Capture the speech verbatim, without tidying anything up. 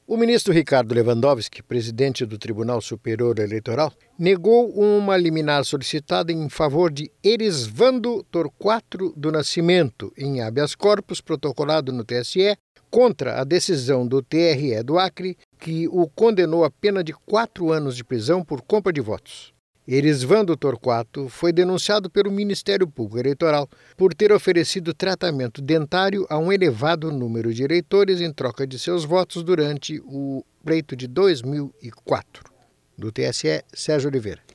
O ministro Ricardo Lewandowski, presidente do Tribunal Superior Eleitoral, negou uma liminar solicitada em favor de Erisvando Torquato do Nascimento, em habeas corpus protocolado no T S E, contra a decisão do T R E do Acre, que o condenou a pena de quatro anos de prisão por compra de votos. Erisvando Torquato foi denunciado pelo Ministério Público Eleitoral por ter oferecido tratamento dentário a um elevado número de eleitores em troca de seus votos durante o pleito de dois mil e quatro. Do T S E, Sérgio Oliveira.